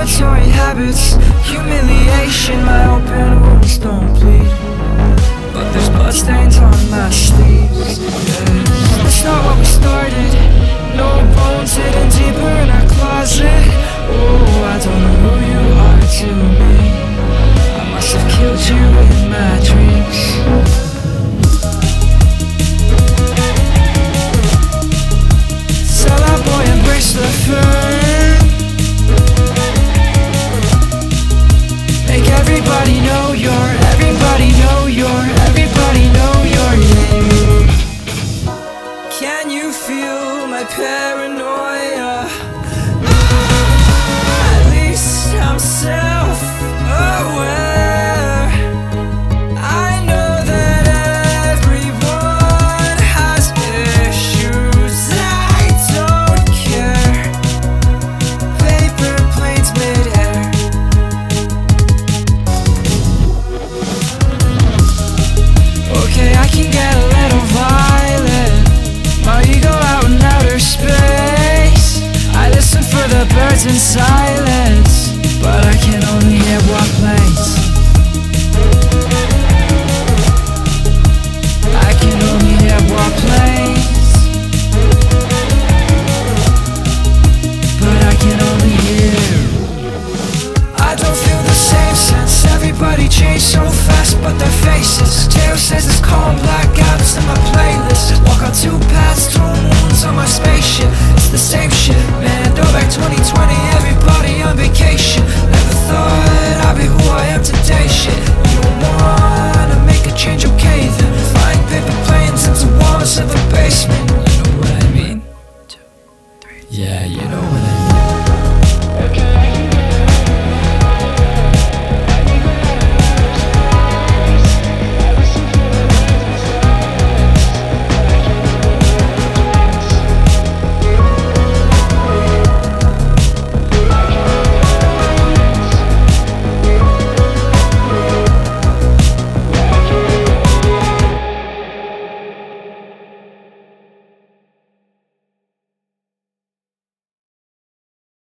inflammatory habits, humiliation. My open wounds don't bleed, but there's bloodstains on my sleeves. That's not what we started. No bones hidden deeper in our closet. Oh, I don't know who you are to me. I must have killed you in my dreams. Sell out, boy, embrace the fur. Make everybody know your, everybody know your, everybody know your name. Can you feel my paranoia? At least I'm self-aware. I know that everyone has issues. I don't care. Paper planes mid-air. Okay, I can get a little violent. My ego out in outer space. I listen for the birds in silence, but I can only hear warplanes. I can only hear warplanes, but I can only hear. I don't feel the same sense. Everybody changed so fast, but their faces. Tail says it's calm blackouts in my playlist. Walk on two paths, two moons on my spaceship. It's the same shit, man. Throwback 2020, everybody on vacation. Never thought I'd be who I am today, shit.